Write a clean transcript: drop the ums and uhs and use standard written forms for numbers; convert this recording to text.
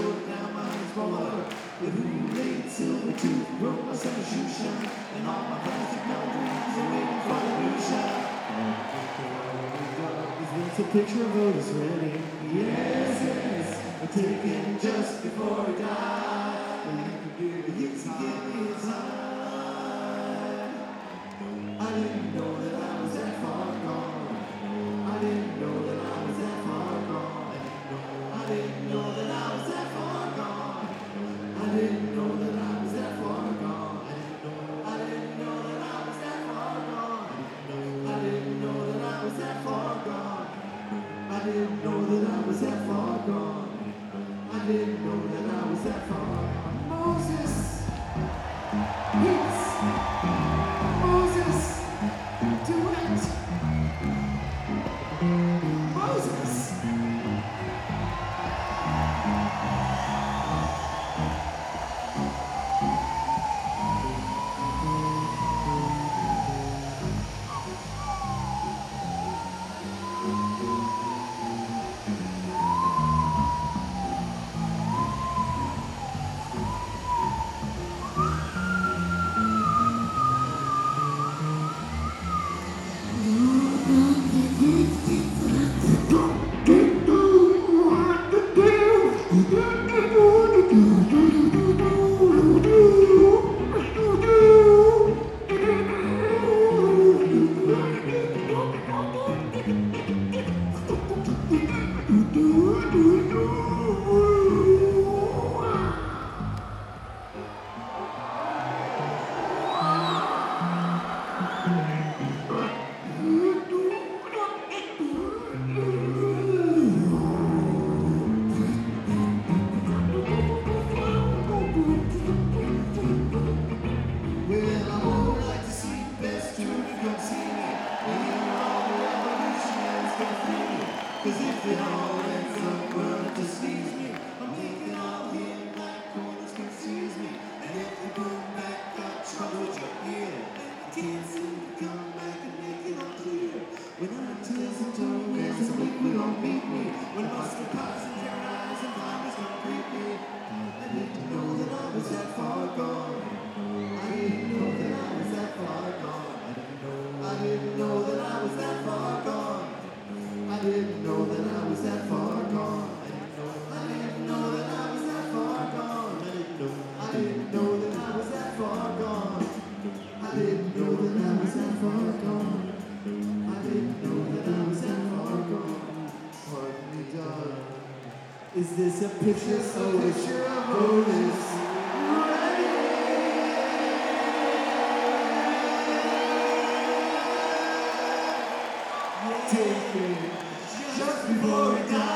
short, now mine's smaller. But who laid silver tooth, broke my summer shoe shine, and all my plastic dreams are waiting for the new shine. It's a picture of Otis Redding. Yes, yes, taken just before he died. You could give me his heart. I didn't know that I was that far gone. I didn't know that I was that far gone. I didn't know that I was that far gone. I didn't know that I was that far gone. I didn't know that I was that far gone. I didn't know that I was that far gone. I didn't know that I was that far gone. I didn't know that I was that far gone. Moses, yes, Moses, do it. Moses. Cause if it all ends up well, it just leaves me. I'm making all here like corners confuse me. And if you go back, got trouble with your ear. And you can't seem to come back and make it all clear. When I tears and toenails and liquid don't beat me. When mustard pops in your eyes and vomits don't greet me. I didn't know that I was that far gone. I didn't know that I was that far gone. I didn't know that I was that far gone. I didn't know that I was that far gone. I didn't know that I was that far gone. I didn't know that I was that far gone. I didn't know that I was that far gone. I didn't know that I was that far gone. Pardon me, darling. Is this a picture of Otis Redding? Take me just before he died.